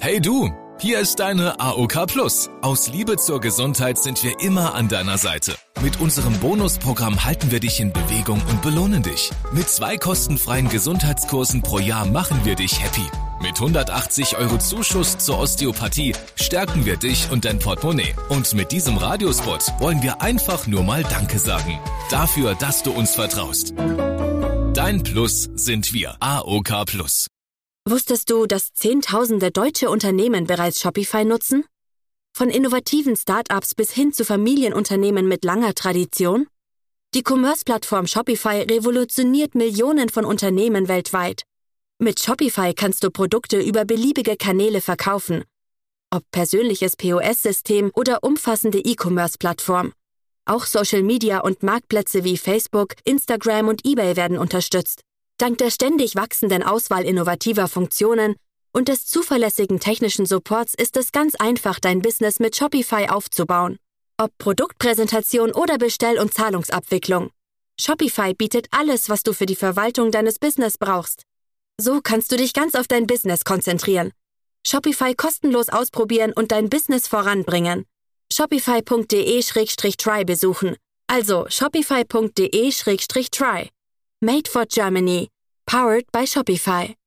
Hey du, hier ist deine AOK Plus. Aus Liebe zur Gesundheit sind wir immer an deiner Seite. Mit unserem Bonusprogramm halten wir dich in Bewegung und belohnen dich. Mit 2 kostenfreien Gesundheitskursen pro Jahr machen wir dich happy. Mit 180 € Zuschuss zur Osteopathie stärken wir dich und dein Portemonnaie. Und mit diesem Radiospot wollen wir einfach nur mal Danke sagen. Dafür, dass du uns vertraust. Dein Plus sind wir. AOK Plus. Wusstest du, dass Zehntausende deutsche Unternehmen bereits Shopify nutzen? Von innovativen Start-ups bis hin zu Familienunternehmen mit langer Tradition? Die Commerce-Plattform Shopify revolutioniert Millionen von Unternehmen weltweit. Mit Shopify kannst du Produkte über beliebige Kanäle verkaufen. Ob persönliches POS-System oder umfassende E-Commerce-Plattform. Auch Social Media und Marktplätze wie Facebook, Instagram und eBay werden unterstützt. Dank der ständig wachsenden Auswahl innovativer Funktionen und des zuverlässigen technischen Supports ist es ganz einfach, dein Business mit Shopify aufzubauen. Ob Produktpräsentation oder Bestell- und Zahlungsabwicklung. Shopify bietet alles, was du für die Verwaltung deines Business brauchst. So kannst du dich ganz auf dein Business konzentrieren. Shopify kostenlos ausprobieren und dein Business voranbringen. Shopify.de/try besuchen. Also shopify.de/try. Made for Germany. Powered by Shopify.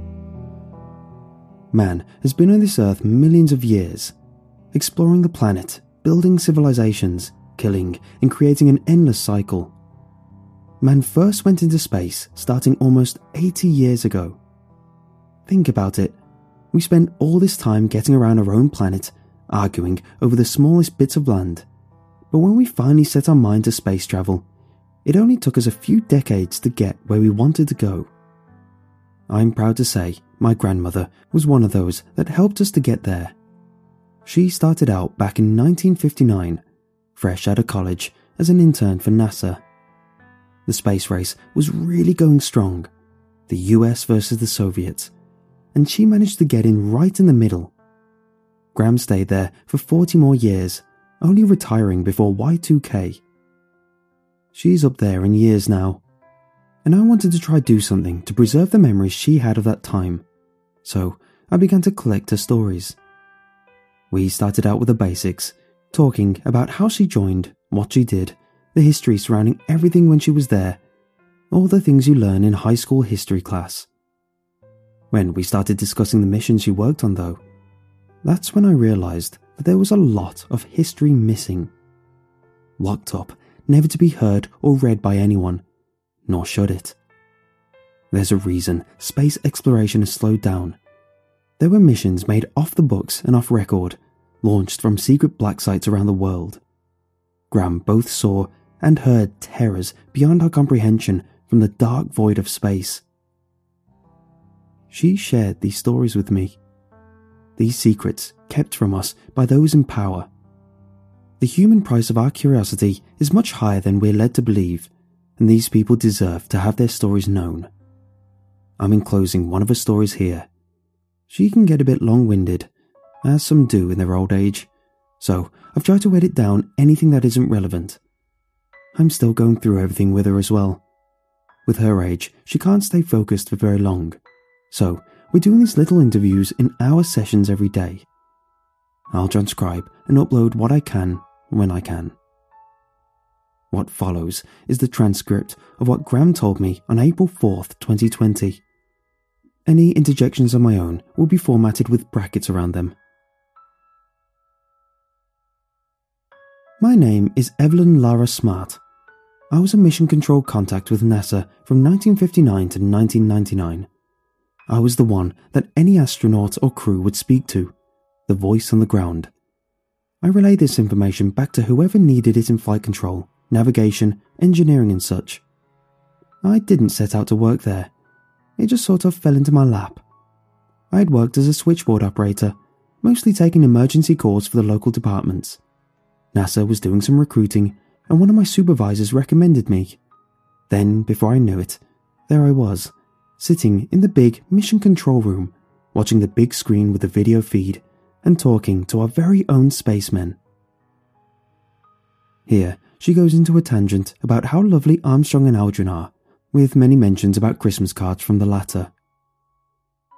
Man has been on this earth millions of years, exploring the planet, building civilizations, killing, and creating an endless cycle. Man first went into space starting almost 80 years ago. Think about it. We spend all this time getting around our own planet, arguing over the smallest bits of land. But when we finally set our mind to space travel, it only took us a few decades to get where we wanted to go. I'm proud to say my grandmother was one of those that helped us to get there. She started out back in 1959, fresh out of college as an intern for NASA. The space race was really going strong, the US versus the Soviets, and she managed to get in right in the middle. Graham stayed there for 40 more years, only retiring before Y2K. She's up there in years now, and I wanted to try do something to preserve the memories she had of that time, so I began to collect her stories. We started out with the basics, talking about how she joined, what she did, the history surrounding everything when she was there, all the things you learn in high school history class. When we started discussing the mission she worked on though, that's when I realized that there was a lot of history missing. Locked up, never to be heard or read by anyone, nor should it. There's a reason space exploration has slowed down. There were missions made off the books and off record, launched from secret black sites around the world. Graham both saw and heard terrors beyond our comprehension from the dark void of space. She shared these stories with me. These secrets kept from us by those in power. The human price of our curiosity is much higher than we're led to believe, and these people deserve to have their stories known. I'm enclosing one of her stories here. She can get a bit long-winded, as some do in their old age, so I've tried to edit down anything that isn't relevant. I'm still going through everything with her as well. With her age, she can't stay focused for very long, so we're doing these little interviews in hour sessions every day. I'll transcribe and upload what I can when I can. What follows is the transcript of what Graham told me on April 4th, 2020. Any interjections of my own will be formatted with brackets around them. My name is Evelyn Lara Smart. I was a mission control contact with NASA from 1959 to 1999. I was the one that any astronaut or crew would speak to, the voice on the ground. I relayed this information back to whoever needed it in flight control, navigation, engineering and such. I didn't set out to work there. It just sort of fell into my lap. I had worked as a switchboard operator, mostly taking emergency calls for the local departments. NASA was doing some recruiting, and one of my supervisors recommended me. Then, before I knew it, there I was, sitting in the big mission control room, watching the big screen with the video feed, and talking to our very own spacemen. Here, she goes into a tangent about how lovely Armstrong and Aldrin are, with many mentions about Christmas cards from the latter.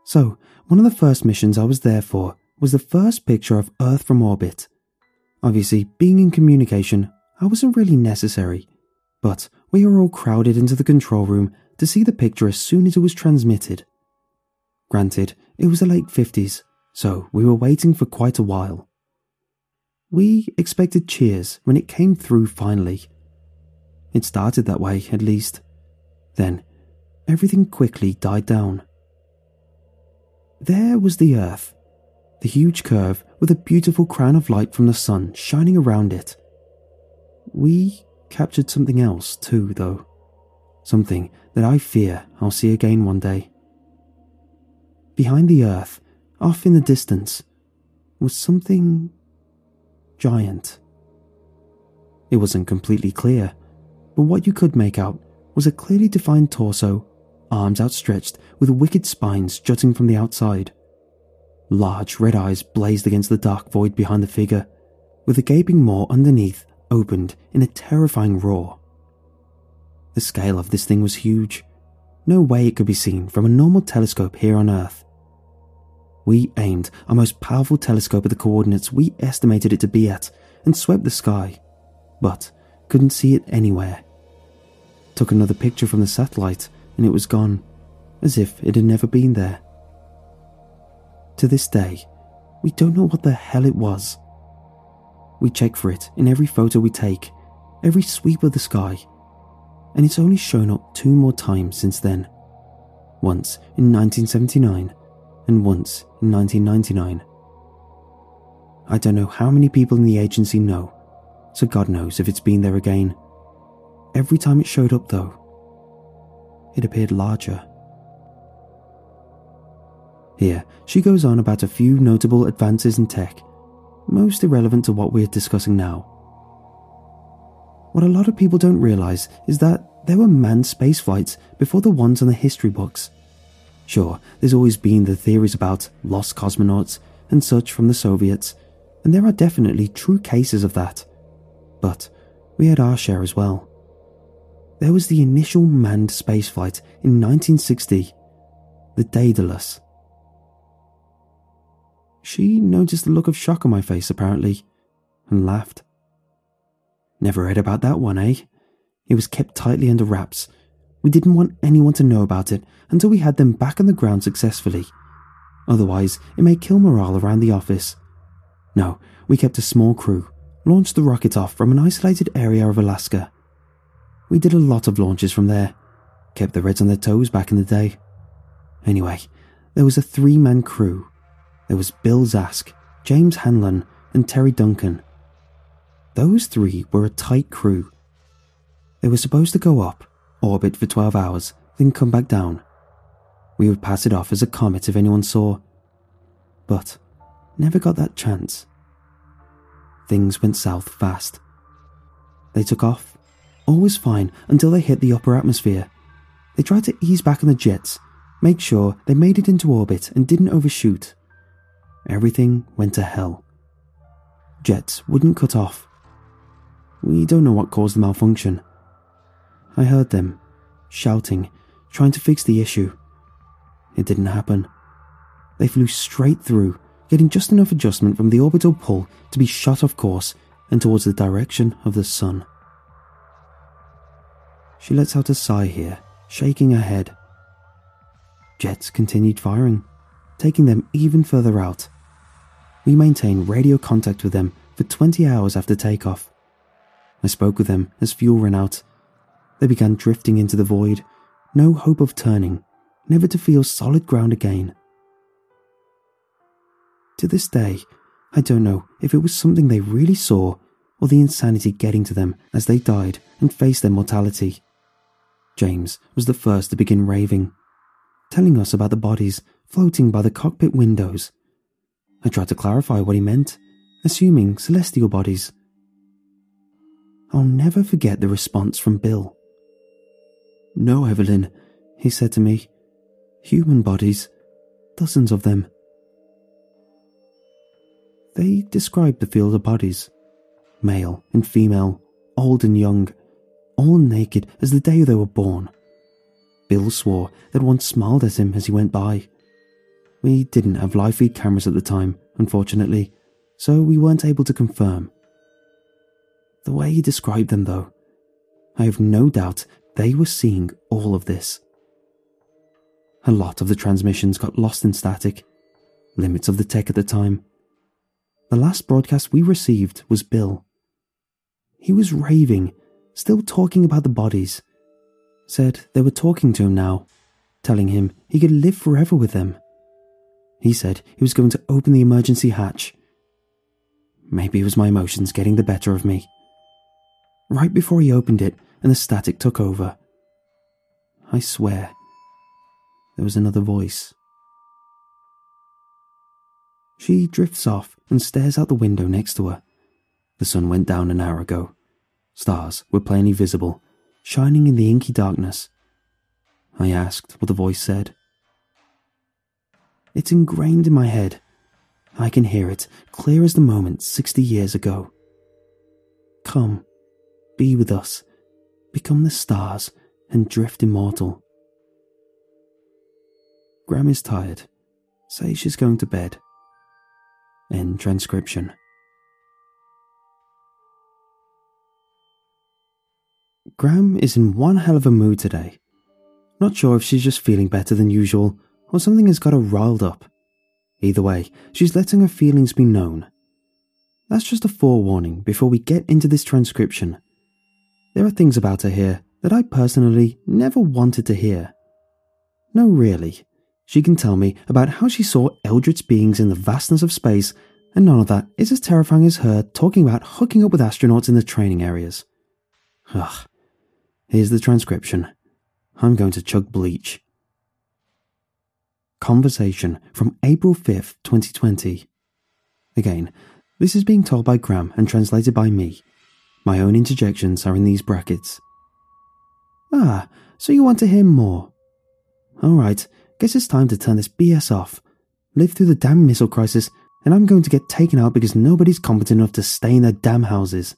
So, one of the first missions I was there for was the first picture of Earth from orbit. Obviously, being in communication, I wasn't really necessary, but we were all crowded into the control room to see the picture as soon as it was transmitted. Granted, it was the late 50s, so we were waiting for quite a while. We expected cheers when it came through finally. It started that way, at least. Then, everything quickly died down. There was the Earth, the huge curve with a beautiful crown of light from the sun shining around it. We captured something else too, though. Something that I fear I'll see again one day. Behind the Earth, off in the distance, was something giant. It wasn't completely clear, but what you could make out was a clearly defined torso, arms outstretched with wicked spines jutting from the outside. Large red eyes blazed against the dark void behind the figure, with a gaping maw underneath opened in a terrifying roar. The scale of this thing was huge. No way it could be seen from a normal telescope here on Earth. We aimed our most powerful telescope at the coordinates we estimated it to be at and swept the sky, but couldn't see it anywhere. Took another picture from the satellite and it was gone, as if it had never been there. To this day, we don't know what the hell it was. We check for it in every photo we take, every sweep of the sky, and it's only shown up 2 more times since then. Once in 1979 and once in 1999. I don't know how many people in the agency know, so God knows if it's been there again. Every time it showed up though, it appeared larger. Here, she goes on about a few notable advances in tech, most irrelevant to what we're discussing now. What a lot of people don't realise is that there were manned spaceflights before the ones on the history books. Sure, there's always been the theories about lost cosmonauts and such from the Soviets, and there are definitely true cases of that. But we had our share as well. There was the initial manned spaceflight in 1960, the Daedalus. She noticed the look of shock on my face, apparently, and laughed. Never read about that one, eh? It was kept tightly under wraps. We didn't want anyone to know about it until we had them back on the ground successfully. Otherwise, it may kill morale around the office. No, we kept a small crew, launched the rocket off from an isolated area of Alaska. We did a lot of launches from there, kept the Reds on their toes back in the day. Anyway, there was a 3-man crew. There was Bill Zask, James Hanlon, and Terry Duncan. Those 3 were a tight crew. They were supposed to go up, orbit for 12 hours, then come back down. We would pass it off as a comet if anyone saw. But never got that chance. Things went south fast. They took off. All was fine until they hit the upper atmosphere. They tried to ease back on the jets, make sure they made it into orbit and didn't overshoot. Everything went to hell. Jets wouldn't cut off. We don't know what caused the malfunction. I heard them, shouting, trying to fix the issue. It didn't happen. They flew straight through, getting just enough adjustment from the orbital pull to be shot off course and towards the direction of the sun. She lets out a sigh here, shaking her head. Jets continued firing, taking them even further out. We maintained radio contact with them for 20 hours after takeoff. I spoke with them as fuel ran out. They began drifting into the void, no hope of turning, never to feel solid ground again. To this day, I don't know if it was something they really saw or the insanity getting to them as they died and faced their mortality. James was the first to begin raving, telling us about the bodies floating by the cockpit windows. I tried to clarify what he meant, assuming celestial bodies. I'll never forget the response from Bill. "No, Evelyn," he said to me. "Human bodies. Dozens of them." They described the field of bodies. Male and female, old and young, all naked as the day they were born. Bill swore that one smiled at him as he went by. We didn't have live feed cameras at the time, unfortunately, so we weren't able to confirm. The way he described them, though, I have no doubt they were seeing all of this. A lot of the transmissions got lost in static, limits of the tech at the time. The last broadcast we received was Bill. He was raving, still talking about the bodies. Said they were talking to him now, telling him he could live forever with them. He said he was going to open the emergency hatch. Maybe it was my emotions getting the better of me. Right before he opened it and the static took over, I swear, there was another voice. She drifts off and stares out the window next to her. The sun went down an hour ago. Stars were plainly visible, shining in the inky darkness. I asked what the voice said. It's ingrained in my head. I can hear it, clear as the moment 60 years ago. Come, be with us, become the stars, and drift immortal. Gram is tired. Says she's going to bed. End transcription. Gram is in one hell of a mood today. Not sure if she's just feeling better than usual or something has got her riled up. Either way, she's letting her feelings be known. That's just a forewarning before we get into this transcription. There are things about her here that I personally never wanted to hear. No, really. She can tell me about how she saw eldritch beings in the vastness of space, and none of that is as terrifying as her talking about hooking up with astronauts in the training areas. Ugh. Here's the transcription. I'm going to chug bleach. Conversation from April 5th, 2020. Again, this is being told by Gram and translated by me. My own interjections are in these brackets. Ah, so you want to hear more? Alright, guess it's time to turn this BS off. Live through the damn missile crisis, and I'm going to get taken out because nobody's competent enough to stay in their damn houses.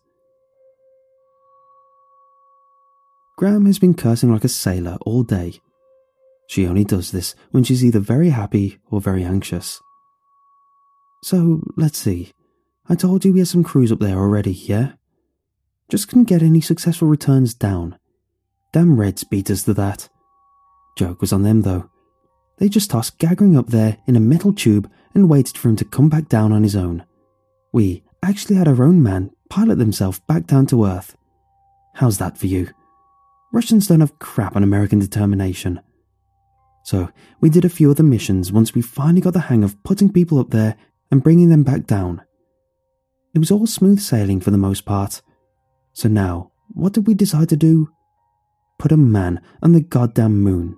Gram has been cursing like a sailor all day. She only does this when she's either very happy or very anxious. So, let's see. I told you we had some crews up there already, yeah? Just couldn't get any successful returns down. Damn Reds beat us to that. Joke was on them though. They just tossed Gagarin up there in a metal tube and waited for him to come back down on his own. We actually had our own man pilot themselves back down to Earth. How's that for you? Russians don't have crap on American determination. So we did a few other missions once we finally got the hang of putting people up there and bringing them back down. It was all smooth sailing for the most part. So now, what did we decide to do? Put a man on the goddamn moon.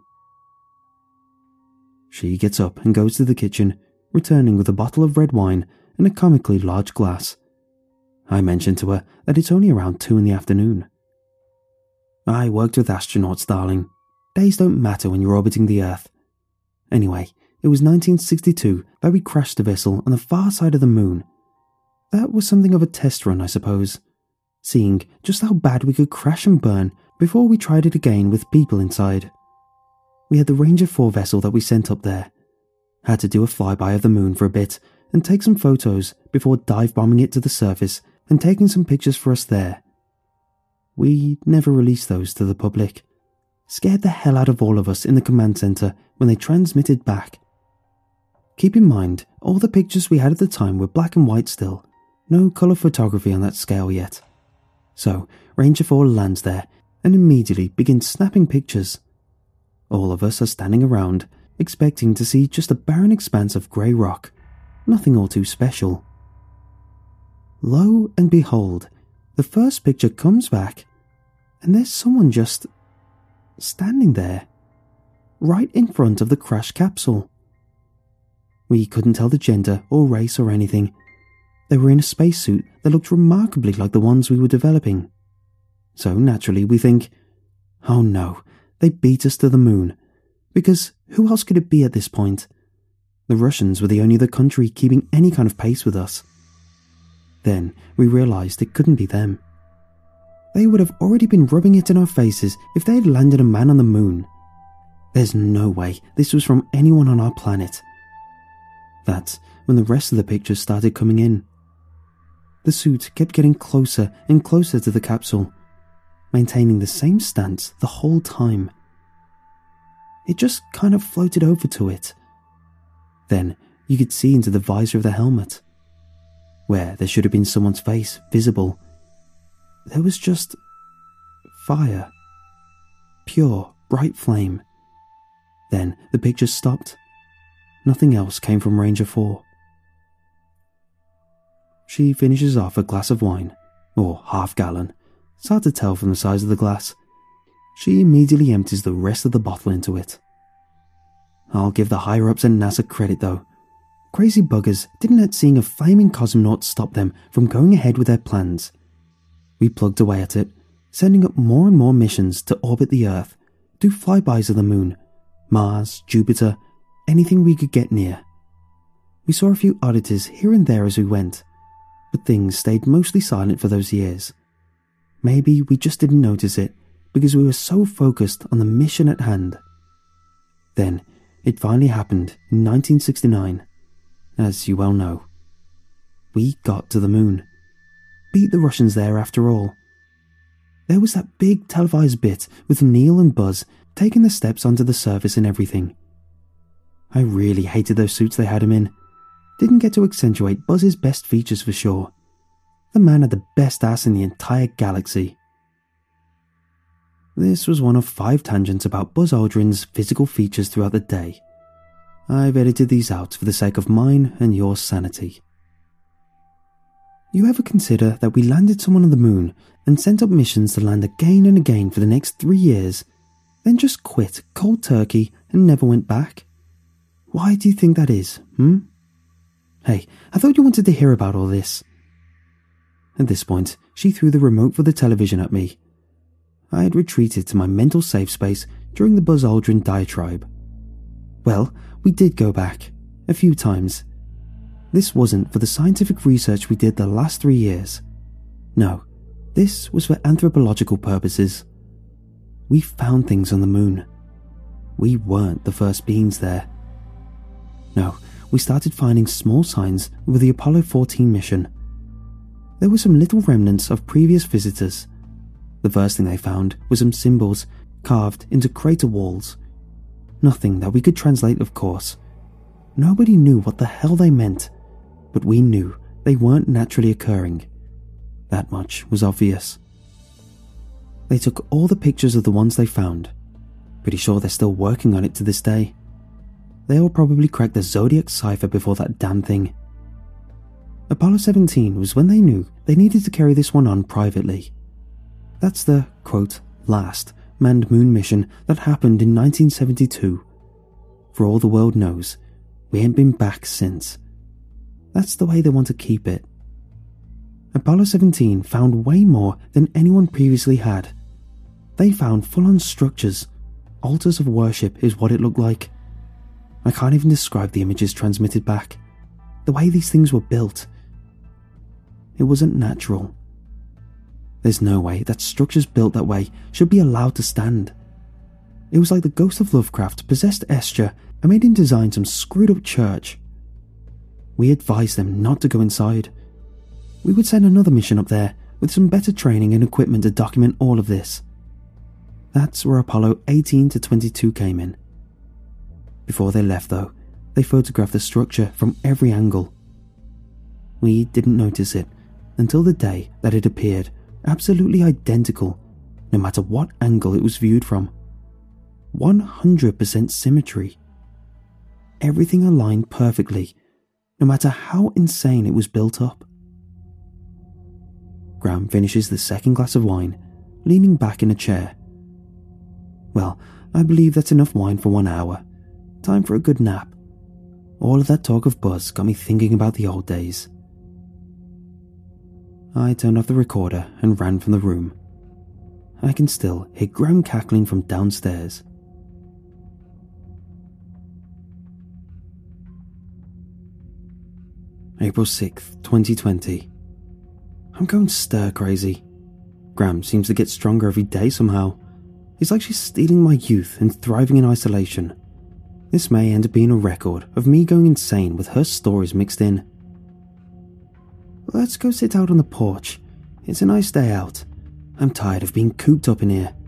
She gets up and goes to the kitchen, returning with a bottle of red wine and a comically large glass. I mentioned to her that it's only around 2 in the afternoon. I worked with astronauts, darling. Days don't matter when you're orbiting the Earth. Anyway, it was 1962 that we crashed the vessel on the far side of the moon. That was something of a test run, I suppose. Seeing just how bad we could crash and burn before we tried it again with people inside. We had the Ranger 4 vessel that we sent up there. Had to do a flyby of the moon for a bit and take some photos before dive bombing it to the surface and taking some pictures for us there. We never released those to the public. Scared the hell out of all of us in the command center when they transmitted back. Keep in mind, all the pictures we had at the time were black and white still. No colour photography on that scale yet. So, Ranger 4 lands there and immediately begins snapping pictures. All of us are standing around, expecting to see just a barren expanse of grey rock. Nothing all too special. Lo and behold, the first picture comes back, and there's someone just standing there, right in front of the crashed capsule. We couldn't tell the gender or race or anything. They were in a spacesuit that looked remarkably like the ones we were developing. So naturally we think, oh no, they beat us to the moon. Because who else could it be at this point? The Russians were the only other country keeping any kind of pace with us. Then we realised it couldn't be them. They would have already been rubbing it in our faces if they had landed a man on the moon. There's no way this was from anyone on our planet. That's when the rest of the pictures started coming in. The suit kept getting closer and closer to the capsule, maintaining the same stance the whole time. It just kind of floated over to it. Then you could see into the visor of the helmet. Where there should have been someone's face visible, there was just fire. Pure, bright flame. Then the pictures stopped. Nothing else came from Ranger 4. She finishes off a glass of wine, or half-gallon. It's hard to tell from the size of the glass. She immediately empties the rest of the bottle into it. I'll give the higher-ups at NASA credit though. Crazy buggers didn't let seeing a flaming cosmonaut stop them from going ahead with their plans. We plugged away at it, sending up more and more missions to orbit the Earth, do flybys of the Moon, Mars, Jupiter, anything we could get near. We saw a few oddities here and there as we went, but things stayed mostly silent for those years. Maybe we just didn't notice it because we were so focused on the mission at hand. Then, it finally happened in 1969, as you well know. We got to the Moon. Beat the Russians there after all. There was that big televised bit with Neil and Buzz taking the steps onto the surface and everything. I really hated those suits they had him in. Didn't get to accentuate Buzz's best features for sure. The man had the best ass in the entire galaxy. This was one of 5 tangents about Buzz Aldrin's physical features throughout the day. I've edited these out for the sake of mine and your sanity. You ever consider that we landed someone on the Moon and sent up missions to land again and again for the next 3 years, then just quit cold turkey and never went back? Why do you think that is, Hey, I thought you wanted to hear about all this. At this point, she threw the remote for the television at me. I had retreated to my mental safe space during the Buzz Aldrin diatribe. Well, we did go back, a few times. This wasn't for the scientific research we did the last 3 years. No, this was for anthropological purposes. We found things on the Moon. We weren't the first beings there. No, we started finding small signs with the Apollo 14 mission. There were some little remnants of previous visitors. The first thing they found was some symbols carved into crater walls. Nothing that we could translate, of course. Nobody knew what the hell they meant, but we knew they weren't naturally occurring. That much was obvious. They took all the pictures of the ones they found. Pretty sure they're still working on it to this day. They'll probably crack the Zodiac cipher before that damn thing. Apollo 17 was when they knew they needed to carry this one on privately. That's the, quote, last manned moon mission that happened in 1972. For all the world knows, we ain't been back since. That's the way they want to keep it. Apollo 17 found way more than anyone previously had. They found full-on structures. Altars of worship is what it looked like. I can't even describe the images transmitted back. The way these things were built. It wasn't natural. There's no way that structures built that way should be allowed to stand. It was like the ghost of Lovecraft possessed Escher and made him design some screwed up church. We advised them not to go inside. We would send another mission up there with some better training and equipment to document all of this. That's where Apollo 18 to 22 came in. Before they left though, they photographed the structure from every angle. We didn't notice it until the day that it appeared absolutely identical, no matter what angle it was viewed from. 100% symmetry. Everything aligned perfectly, no matter how insane it was built up. Graham finishes the second glass of wine, leaning back in a chair. Well, I believe that's enough wine for 1 hour. Time for a good nap. All of that talk of Buzz got me thinking about the old days. I turned off the recorder and ran from the room. I can still hear Graham cackling from downstairs. April 6th, 2020. I'm going stir crazy. Graham seems to get stronger every day somehow. It's like she's stealing my youth and thriving in isolation. This may end up being a record of me going insane with her stories mixed in. Let's go sit out on the porch. It's a nice day out. I'm tired of being cooped up in here.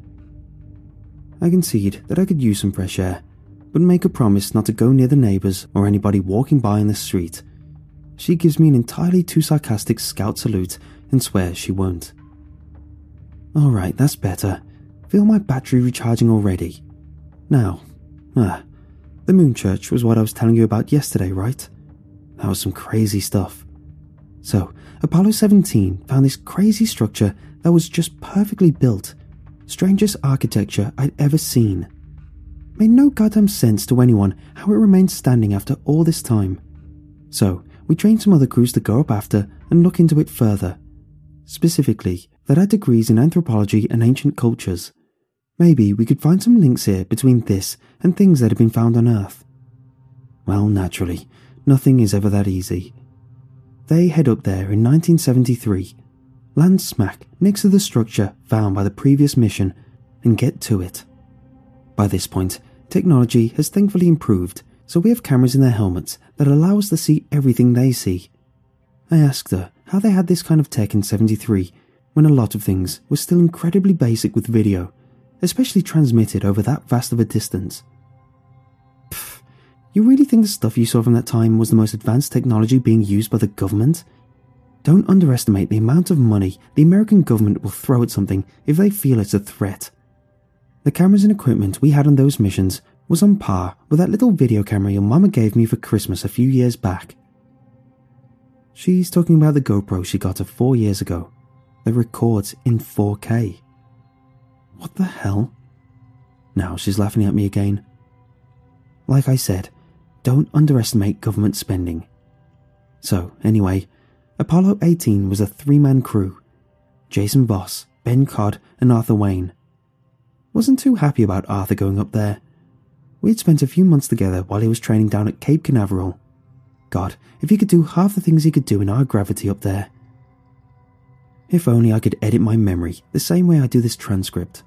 I concede that I could use some fresh air, but make a promise not to go near the neighbours or anybody walking by in the street. She gives me an entirely too sarcastic scout salute and swears she won't. Alright, that's better. Feel my battery recharging already. Now, the moon church was what I was telling you about yesterday, right? That was some crazy stuff. So, Apollo 17 found this crazy structure that was just perfectly built. Strangest architecture I'd ever seen. Made no goddamn sense to anyone how it remained standing after all this time. So, we trained some other crews to go up after and look into it further. Specifically, that had degrees in anthropology and ancient cultures. Maybe we could find some links here between this and things that have been found on Earth. Well, naturally, nothing is ever that easy. They head up there in 1973, land smack next to the structure found by the previous mission, and get to it. By this point, technology has thankfully improved, so we have cameras in their helmets that allow us to see everything they see. I asked her how they had this kind of tech in 73, when a lot of things were still incredibly basic with video, especially transmitted over that vast of a distance. Pfft, you really think the stuff you saw from that time was the most advanced technology being used by the government? Don't underestimate the amount of money the American government will throw at something if they feel it's a threat. The cameras and equipment we had on those missions was on par with that little video camera your mama gave me for Christmas a few years back. She's talking about the GoPro she got her 4 years ago that records in 4K. What the hell? Now she's laughing at me again. Like I said, don't underestimate government spending. So, anyway, Apollo 18 was a 3-man crew. Jason Voss, Ben Codd, and Arthur Wayne. Wasn't too happy about Arthur going up there. We'd spent a few months together while he was training down at Cape Canaveral. God, if he could do half the things he could do in our gravity up there. If only I could edit my memory the same way I do this transcript.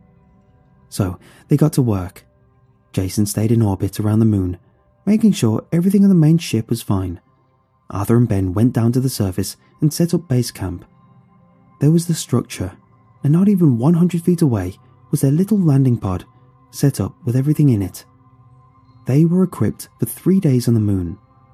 So, they got to work. Jason stayed in orbit around the moon, making sure everything on the main ship was fine. Arthur and Ben went down to the surface and set up base camp. There was the structure, and not even 100 feet away was their little landing pod, set up with everything in it. They were equipped for 3 days on the moon.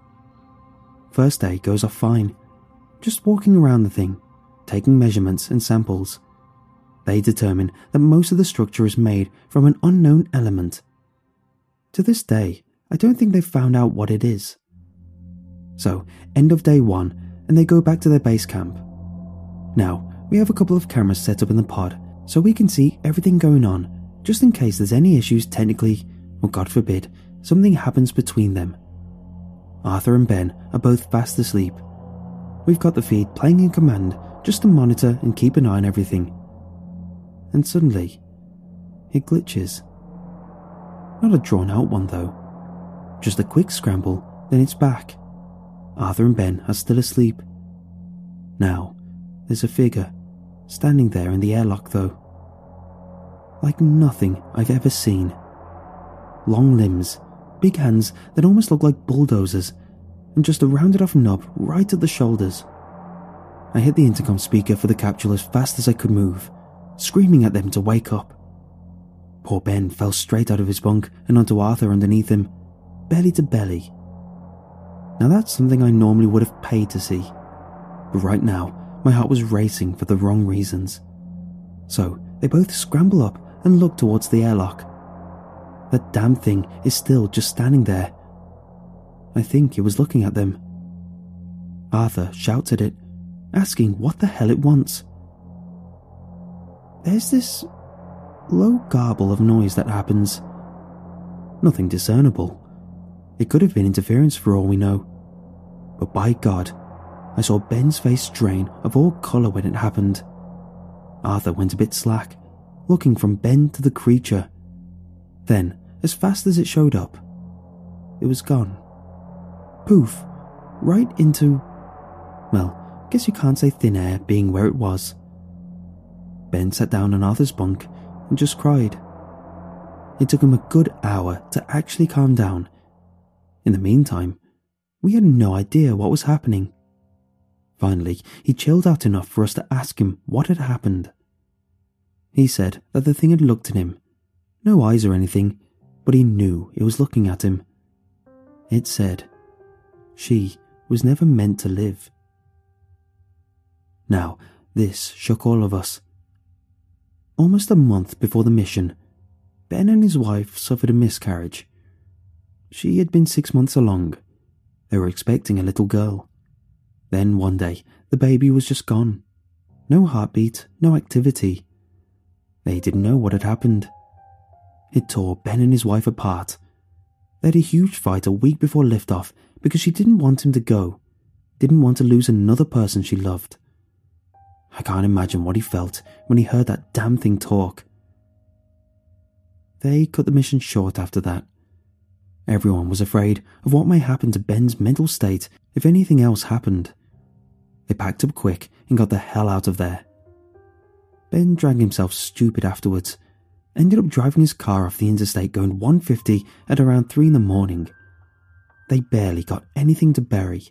First day goes off fine, just walking around the thing, taking measurements and samples. They determine that most of the structure is made from an unknown element. To this day, I don't think they've found out what it is. So, end of day 1, and they go back to their base camp. Now, we have a couple of cameras set up in the pod, so we can see everything going on, just in case there's any issues technically, or God forbid, something happens between them. Arthur and Ben are both fast asleep. We've got the feed playing in command just to monitor and keep an eye on everything. And suddenly, it glitches. Not a drawn out one though. Just a quick scramble, then it's back. Arthur and Ben are still asleep. Now, there's a figure, standing there in the airlock though. Like nothing I've ever seen. Long limbs, big hands that almost look like bulldozers, and just a rounded off nub right at the shoulders. I hit the intercom speaker for the capsule as fast as I could move, screaming at them to wake up. Poor Ben fell straight out of his bunk and onto Arthur underneath him, belly to belly. Now that's something I normally would have paid to see, but right now my heart was racing for the wrong reasons. So they both scramble up and look towards the airlock. That damn thing is still just standing there. I think it was looking at them. Arthur shouts at it, asking what the hell it wants. There's this low garble of noise that happens. Nothing discernible. It could have been interference for all we know. But by God, I saw Ben's face drain of all colour when it happened. Arthur went a bit slack, looking from Ben to the creature. Then, as fast as it showed up, it was gone. Poof, right into, well, guess you can't say thin air being where it was. Ben sat down on Arthur's bunk and just cried. It took him a good hour to actually calm down. In the meantime, we had no idea what was happening. Finally, he chilled out enough for us to ask him what had happened. He said that the thing had looked at him. No eyes or anything, but he knew it was looking at him. It said, "She was never meant to live." Now, this shook all of us. Almost a month before the mission, Ben and his wife suffered a miscarriage. She had been 6 months along. They were expecting a little girl. Then one day, the baby was just gone. No heartbeat, no activity. They didn't know what had happened. It tore Ben and his wife apart. They had a huge fight a week before liftoff because she didn't want him to go, didn't want to lose another person she loved. I can't imagine what he felt when he heard that damn thing talk. They cut the mission short after that. Everyone was afraid of what might happen to Ben's mental state if anything else happened. They packed up quick and got the hell out of there. Ben dragged himself stupid afterwards, ended up driving his car off the interstate going 150 at around 3 in the morning. They barely got anything to bury.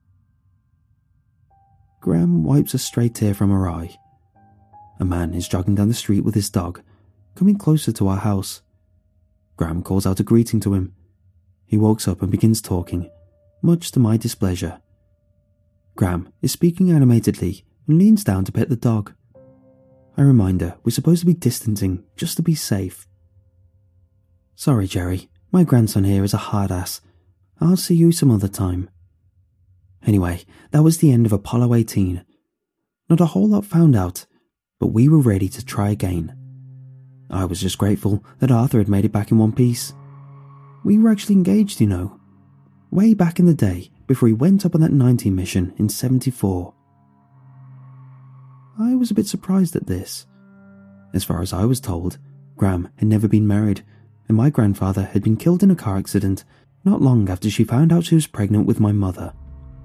Graham wipes a stray tear from her eye. A man is jogging down the street with his dog, coming closer to our house. Graham calls out a greeting to him. He walks up and begins talking, much to my displeasure. Graham is speaking animatedly and leans down to pet the dog. I remind her we're supposed to be distancing just to be safe. "Sorry, Jerry, my grandson here is a hard ass. I'll see you some other time." Anyway, that was the end of Apollo 18. Not a whole lot found out, but we were ready to try again. I was just grateful that Arthur had made it back in one piece. We were actually engaged, you know, way back in the day before he went up on that 19 mission in 74. I was a bit surprised at this. As far as I was told, Graham had never been married, and my grandfather had been killed in a car accident not long after she found out she was pregnant with my mother.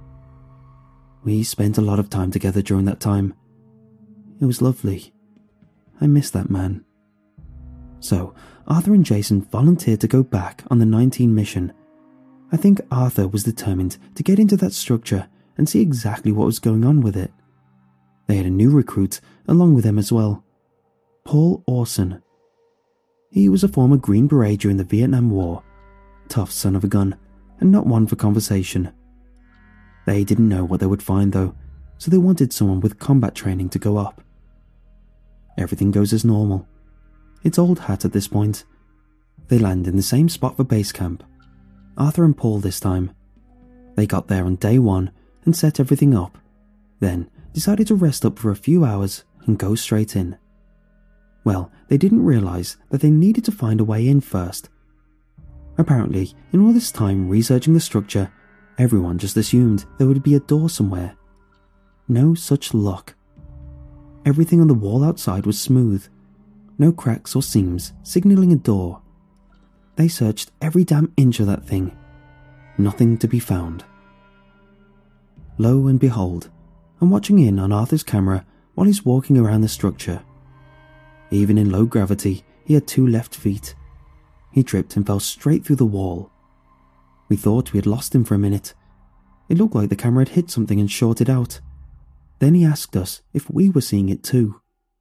We spent a lot of time together during that time. It was lovely. I miss that man. So, Arthur and Jason volunteered to go back on the 19 mission. I think Arthur was determined to get into that structure and see exactly what was going on with it. They had a new recruit along with them as well, Paul Orson. He was a former Green Beret during the Vietnam War, tough son of a gun, and not one for conversation. They didn't know what they would find though, so they wanted someone with combat training to go up. Everything goes as normal. It's old hat at this point. They land in the same spot for base camp. Arthur and Paul this time. They got there on day 1 and set everything up, then decided to rest up for a few hours and go straight in. Well, they didn't realise that they needed to find a way in first. Apparently, in all this time researching the structure, everyone just assumed there would be a door somewhere. No such luck. Everything on the wall outside was smooth. No cracks or seams signalling a door. They searched every damn inch of that thing. Nothing to be found. Lo and behold, I'm watching in on Arthur's camera while he's walking around the structure. Even in low gravity, he had 2 left feet. He tripped and fell straight through the wall. We thought we had lost him for a minute. It looked like the camera had hit something and shorted out. Then he asked us if we were seeing it too.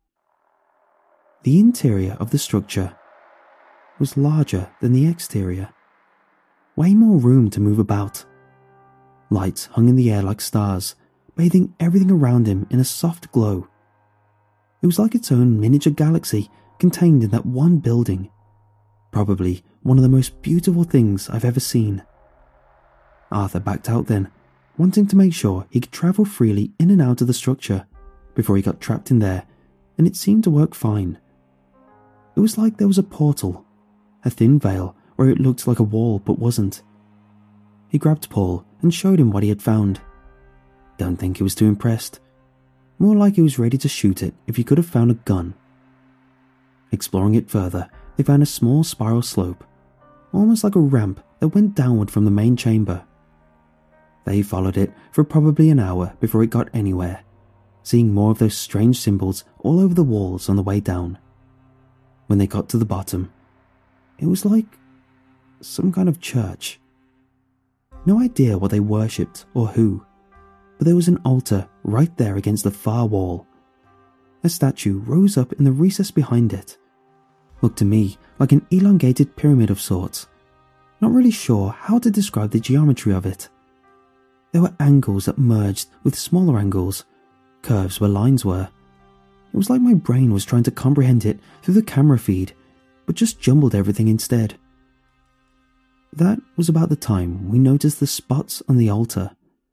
The interior of the structure was larger than the exterior. Way more room to move about. Lights hung in the air like stars, bathing everything around him in a soft glow. It was like its own miniature galaxy contained in that one building. Probably one of the most beautiful things I've ever seen. Arthur backed out then, wanting to make sure he could travel freely in and out of the structure before he got trapped in there, and it seemed to work fine. It was like there was a portal, a thin veil where it looked like a wall but wasn't. He grabbed Paul and showed him what he had found. Don't think he was too impressed. More like he was ready to shoot it if he could have found a gun. Exploring it further, they found a small spiral slope, almost like a ramp that went downward from the main chamber. They followed it for probably an hour before it got anywhere, seeing more of those strange symbols all over the walls on the way down. When they got to the bottom, It was like some kind of church. No idea what they worshipped or who, but there was an altar right there against the far wall. A statue rose up in the recess behind it. Looked to me like an elongated pyramid of sorts. Not really sure how to describe the geometry of it. There were angles that merged with smaller angles, curves where lines were. It was like my brain was trying to comprehend it through the camera feed, but just jumbled everything instead. That was about the time we noticed the spots on the altar.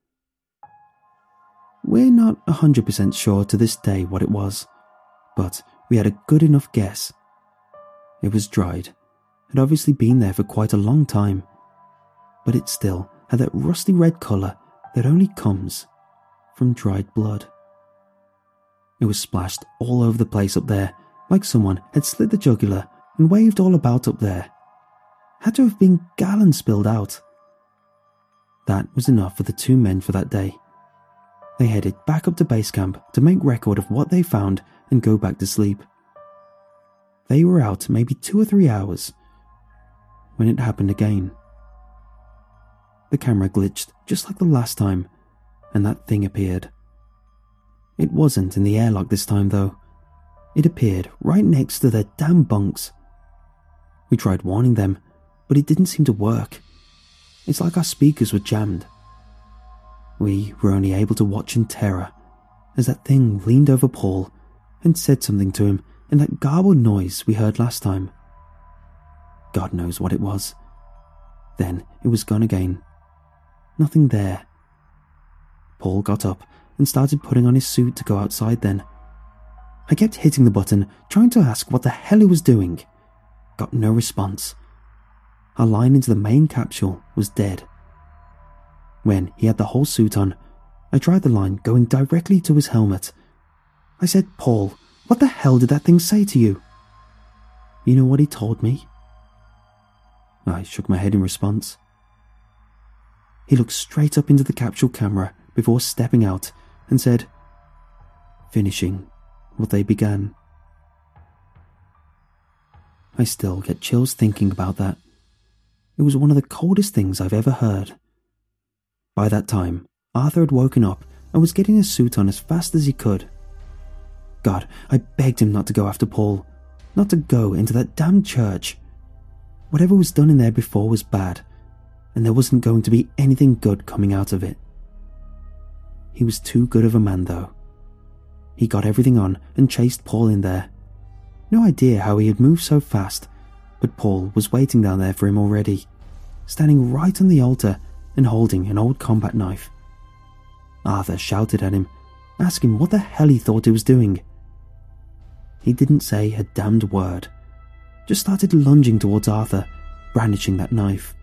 We're not 100% sure to this day what it was, but we had a good enough guess. It was dried, had obviously been there for quite a long time, but it still had that rusty red colour that only comes from dried blood. It was splashed all over the place up there, like someone had slit the jugular and waved all about up there. Had to have been gallons spilled out. That was enough for the two men for that day. They headed back up to base camp to make record of what they found and go back to sleep. They were out maybe 2 or 3 hours when it happened again. The camera glitched just like the last time, and that thing appeared. It wasn't in the airlock this time though. It appeared right next to their damn bunks. We tried warning them, but it didn't seem to work. It's like our speakers were jammed. We were only able to watch in terror as that thing leaned over Paul and said something to him in that garbled noise we heard last time. God knows what it was. Then it was gone again. Nothing there. Paul got up and started putting on his suit to go outside then. I kept hitting the button, trying to ask what the hell he was doing. Got no response. Our line into the main capsule was dead. When he had the whole suit on, I tried the line going directly to his helmet. I said, "Paul, what the hell did that thing say to you?" You know what he told me? I shook my head in response. He looked straight up into the capsule camera before stepping out and said, "Finishing what they began." I still get chills thinking about that. It was one of the coldest things I've ever heard. By that time, Arthur had woken up and was getting his suit on as fast as he could. God, I begged him not to go after Paul, not to go into that damn church. Whatever was done in there before was bad, and there wasn't going to be anything good coming out of it. He was too good of a man though. He got everything on and chased Paul in there. No idea how he had moved so fast, but Paul was waiting down there for him already, standing right on the altar and holding an old combat knife. Arthur shouted at him, asking what the hell he thought he was doing. He didn't say a damned word, just started lunging towards Arthur, brandishing that knife.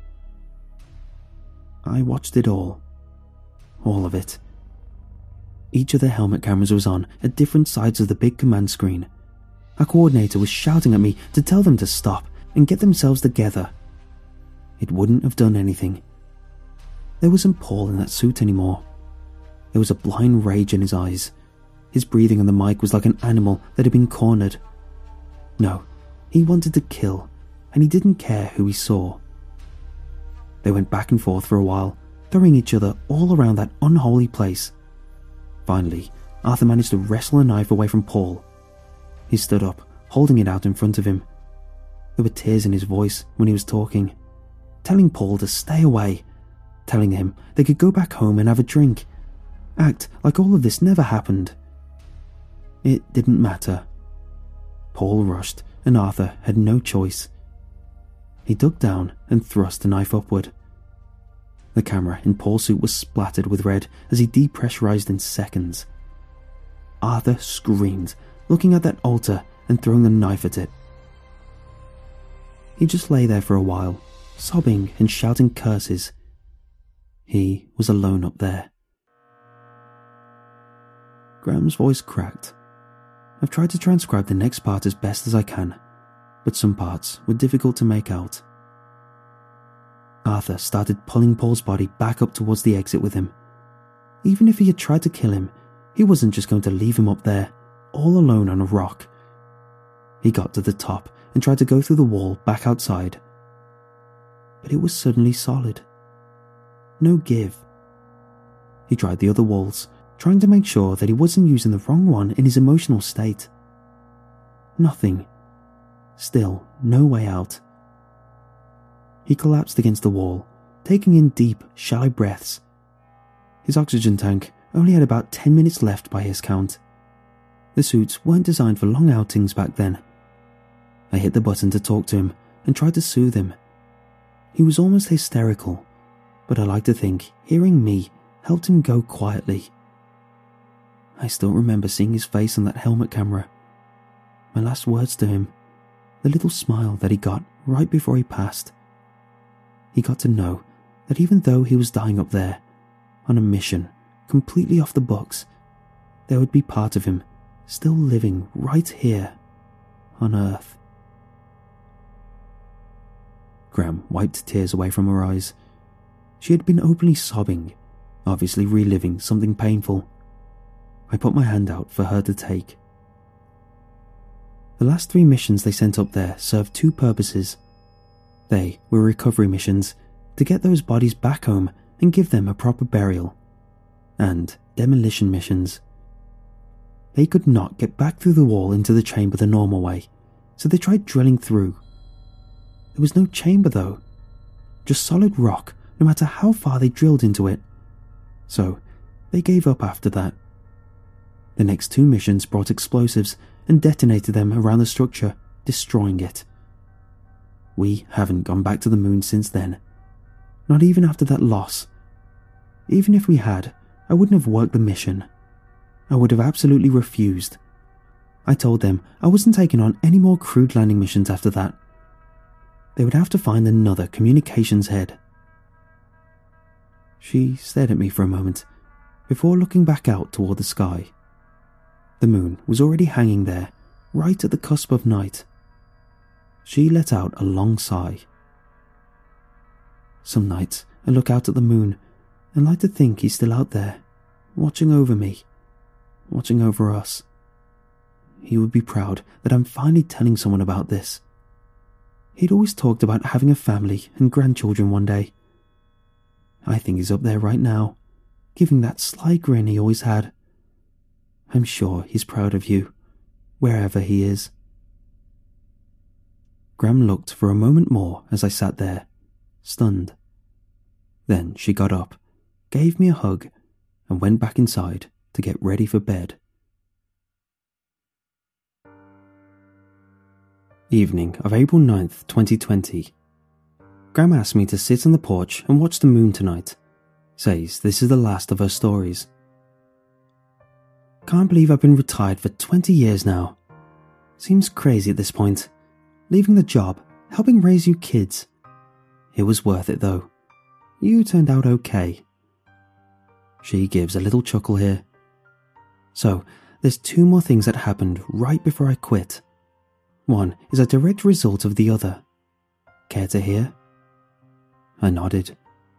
I watched it all of it. Each of the helmet cameras was on at different sides of the big command screen. Our coordinator was shouting at me to tell them to stop and get themselves together. It wouldn't have done anything. There wasn't Paul in that suit anymore. There was a blind rage in his eyes. His breathing on the mic was like an animal that had been cornered. No, he wanted to kill, and he didn't care who he saw. They went back and forth for a while, throwing each other all around that unholy place. Finally, Arthur managed to wrestle a knife away from Paul. He stood up, holding it out in front of him. There were tears in his voice when he was talking, telling Paul to stay away, telling him they could go back home and have a drink, act like all of this never happened. It didn't matter. Paul rushed, and Arthur had no choice. He dug down and thrust the knife upward. The camera in Paul's suit was splattered with red as he depressurized in seconds. Arthur screamed, looking at that altar and throwing the knife at it. He just lay there for a while, sobbing and shouting curses. He was alone up there. Graham's voice cracked. I've tried to transcribe the next part as best as I can, but some parts were difficult to make out. Arthur started pulling Paul's body back up towards the exit with him. Even if he had tried to kill him, he wasn't just going to leave him up there, all alone on a rock. He got to the top and tried to go through the wall back outside. But it was suddenly solid. No give. He tried the other walls, trying to make sure that he wasn't using the wrong one in his emotional state. Nothing. Still, no way out. He collapsed against the wall, taking in deep, shallow breaths. His oxygen tank only had about 10 minutes left by his count. The suits weren't designed for long outings back then. I hit the button to talk to him and tried to soothe him. He was almost hysterical, but I like to think hearing me helped him go quietly. I still remember seeing his face on that helmet camera. My last words to him, the little smile that he got right before he passed. He got to know that even though he was dying up there, on a mission completely off the books, there would be part of him still living right here on Earth. Gram wiped tears away from her eyes. She had been openly sobbing, obviously reliving something painful. I put my hand out for her to take. The last 3 missions they sent up there served 2 purposes. They were recovery missions to get those bodies back home and give them a proper burial, and demolition missions. They could not get back through the wall into the chamber the normal way, so they tried drilling through. There was no chamber though, just solid rock no matter how far they drilled into it. So they gave up after that. The next 2 missions brought explosives and detonated them around the structure, destroying it. We haven't gone back to the moon since then, not even after that loss. Even if we had, I wouldn't have worked the mission. I would have absolutely refused. I told them I wasn't taking on any more crewed landing missions after that. They would have to find another communications head. She stared at me for a moment, before looking back out toward the sky. The moon was already hanging there, right at the cusp of night. She let out a long sigh. Some nights I look out at the moon and like to think he's still out there, watching over me, watching over us. He would be proud that I'm finally telling someone about this. He'd always talked about having a family and grandchildren one day. I think he's up there right now, giving that sly grin he always had. I'm sure he's proud of you, wherever he is. Gram looked for a moment more as I sat there, stunned. Then she got up, gave me a hug, and went back inside to get ready for bed. Evening of April 9th, 2020. Gram asked me to sit on the porch and watch the moon tonight. Says this is the last of her stories. Can't believe I've been retired for 20 years now. Seems crazy at this point. Leaving the job, helping raise you kids. It was worth it though. You turned out okay. She gives a little chuckle here. So, there's 2 more things that happened right before I quit. One is a direct result of the other. Care to hear? I nodded.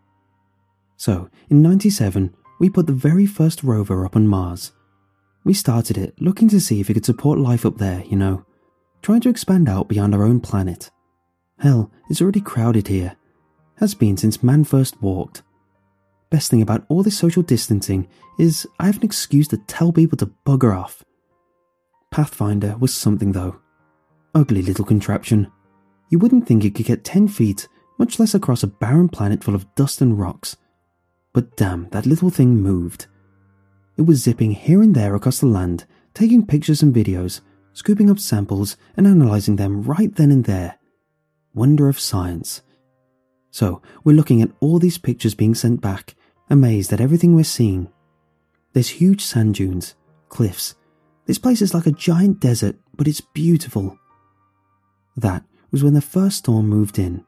So, in '97, we put the very first rover up on Mars. We started it looking to see if it could support life up there, trying to expand out beyond our own planet. Hell, it's already crowded here. Has been since man first walked. Best thing about all this social distancing is I have an excuse to tell people to bugger off. Pathfinder was something though. Ugly little contraption. You wouldn't think it could get 10 feet, much less across a barren planet full of dust and rocks. But damn, that little thing moved. It was zipping here and there across the land, taking pictures and videos, scooping up samples and analysing them right then and there. Wonder of science. So, we're looking at all these pictures being sent back, amazed at everything we're seeing. There's huge sand dunes, cliffs. This place is like a giant desert, but it's beautiful. That was when the first storm moved in.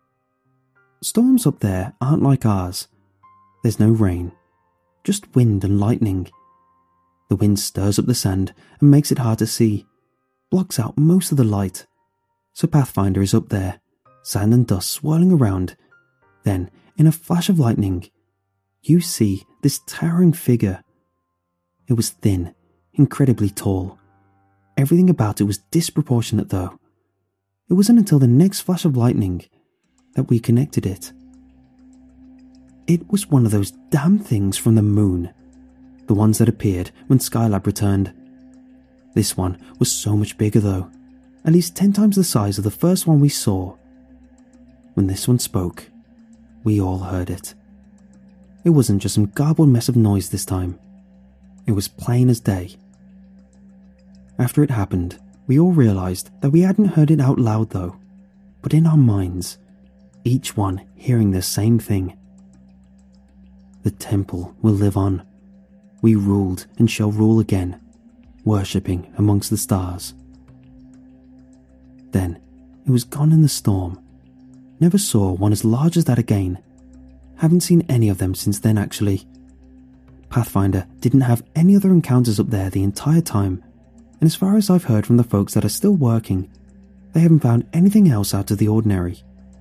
Storms up there aren't like ours. There's no rain, just wind and lightning. The wind stirs up the sand and makes it hard to see, blocks out most of the light. So Pathfinder is up there, sand and dust swirling around. Then, in a flash of lightning, you see this towering figure. It was thin, incredibly tall. Everything about it was disproportionate though. it wasn't until the next flash of lightning that we connected it. It was one of those damn things from the moon, the ones that appeared when Skylab returned. This one was so much bigger though, at least 10 times the size of the first one we saw. When this one spoke, we all heard it. It wasn't just some garbled mess of noise this time. It was plain as day. After it happened, we all realized that we hadn't heard it out loud though, but in our minds, each one hearing the same thing. The temple will live on. We ruled and shall rule again, worshipping amongst the stars. Then, it was gone in the storm. Never saw one as large as that again. Haven't seen any of them since then actually. Pathfinder didn't have any other encounters up there the entire time, and as far as I've heard from the folks that are still working, they haven't found anything else out of the ordinary.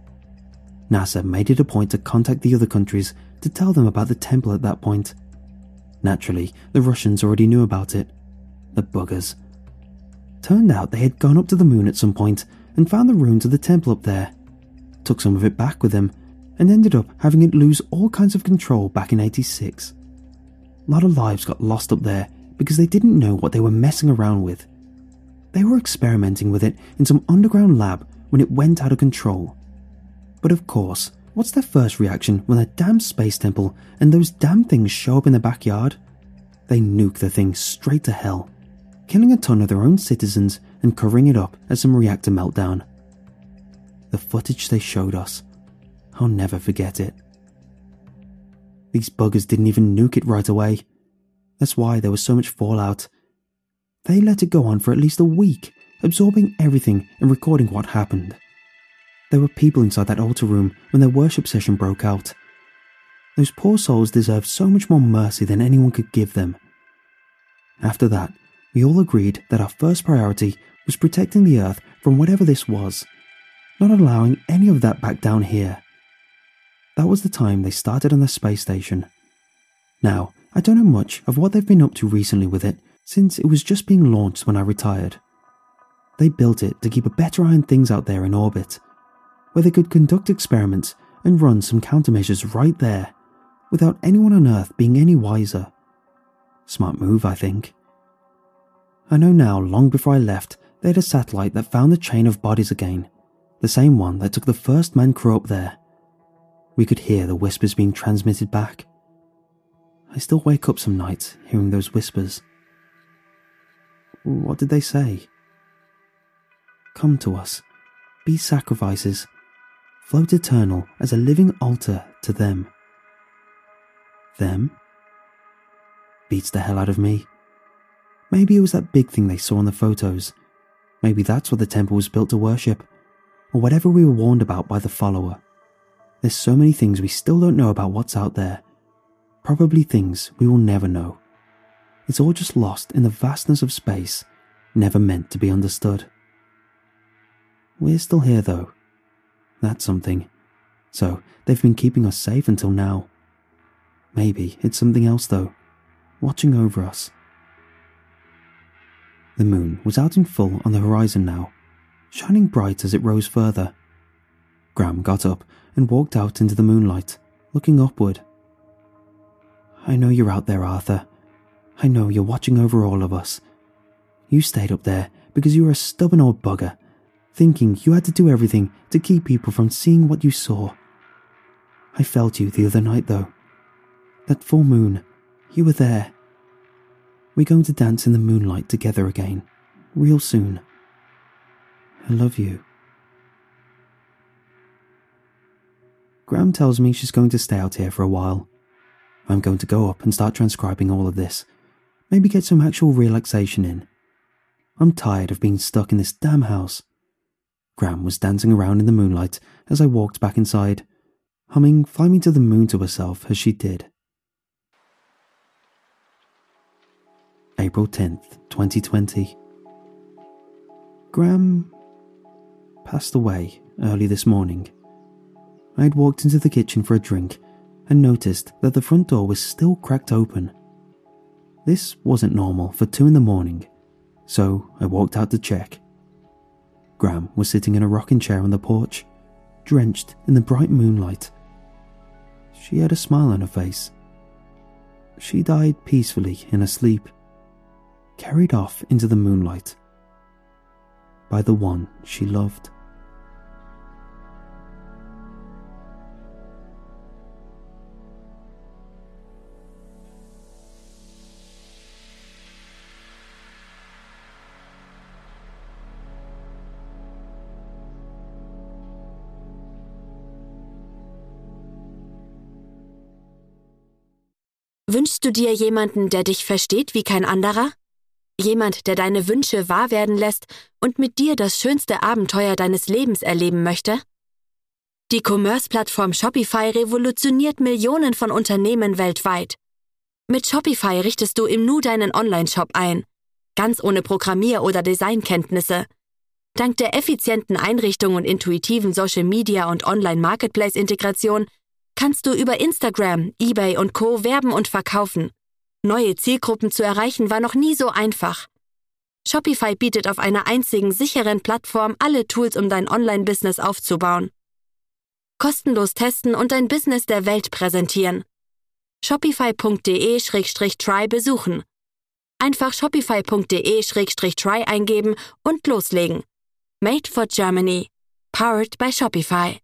NASA made it a point to contact the other countries to tell them about the temple at that point. Naturally, the Russians already knew about it. The buggers. Turned out they had gone up to the moon at some point and found the ruins of the temple up there. Took some of it back with them and ended up having it lose all kinds of control back in '86. A lot of lives got lost up there because they didn't know what they were messing around with. They were experimenting with it in some underground lab when it went out of control. But of course, what's their first reaction when a damn space temple and those damn things show up in their backyard? They nuke the thing straight to hell, killing a ton of their own citizens and covering it up as some reactor meltdown. The footage they showed us, I'll never forget it. These buggers didn't even nuke it right away. That's why there was so much fallout. They let it go on for at least a week, absorbing everything and recording what happened. There were people inside that altar room when their worship session broke out. Those poor souls deserved so much more mercy than anyone could give them. After that, we all agreed that our first priority was protecting the Earth from whatever this was, not allowing any of that back down here. That was the time they started on the space station. Now, I don't know much of what they've been up to recently with it, since it was just being launched when I retired. They built it to keep a better eye on things out there in orbit, where they could conduct experiments and run some countermeasures right there, without anyone on Earth being any wiser. Smart move, I think. I know now, long before I left, they had a satellite that found the chain of bodies again, the same one that took the first man crew up there. We could hear the whispers being transmitted back. I still wake up some nights hearing those whispers. What did they say? Come to us, be sacrifices, float eternal as a living altar to them. Them? Beats the hell out of me. Maybe it was that big thing they saw in the photos. Maybe that's what the temple was built to worship, or whatever we were warned about by the follower. There's so many things we still don't know about what's out there. Probably things we will never know. It's all just lost in the vastness of space, never meant to be understood. We're still here though. That's something. So they've been keeping us safe until now. Maybe it's something else though, watching over us. The moon was out in full on the horizon now, shining bright as it rose further. Graham got up and walked out into the moonlight, looking upward. I know you're out there, Arthur. I know you're watching over all of us. You stayed up there because you were a stubborn old bugger, thinking you had to do everything to keep people from seeing what you saw. I felt you the other night though. That full moon, you were there. We're going to dance in the moonlight together again, real soon. I love you. Graham tells me she's going to stay out here for a while. I'm going to go up and start transcribing all of this, maybe get some actual relaxation in. I'm tired of being stuck in this damn house. Graham was dancing around in the moonlight as I walked back inside, humming "Fly Me to the Moon" to herself as she did. April 10th, 2020. Graham passed away early this morning. I had walked into the kitchen for a drink and noticed that the front door was still cracked open. This wasn't normal for 2 in the morning, so I walked out to check. Graham was sitting in a rocking chair on the porch, drenched in the bright moonlight. She had a smile on her face. She died peacefully in her sleep, carried off into the moonlight by the one she loved. Wünschst du dir jemanden, der dich versteht wie kein anderer? Jemand, der deine Wünsche wahr werden lässt und mit dir das schönste Abenteuer deines Lebens erleben möchte? Die Commerce-Plattform Shopify revolutioniert Millionen von Unternehmen weltweit. Mit Shopify richtest du im Nu deinen Online-Shop ein, ganz ohne Programmier- oder Designkenntnisse. Dank der effizienten Einrichtung und intuitiven Social-Media- und Online-Marketplace-Integration kannst du über Instagram, eBay und Co. werben und verkaufen. Neue Zielgruppen zu erreichen war noch nie so einfach. Shopify bietet auf einer einzigen sicheren Plattform alle Tools, um dein Online-Business aufzubauen. Kostenlos testen und dein Business der Welt präsentieren. Shopify.de/try besuchen. Einfach shopify.de/try eingeben und loslegen. Made for Germany. Powered by Shopify.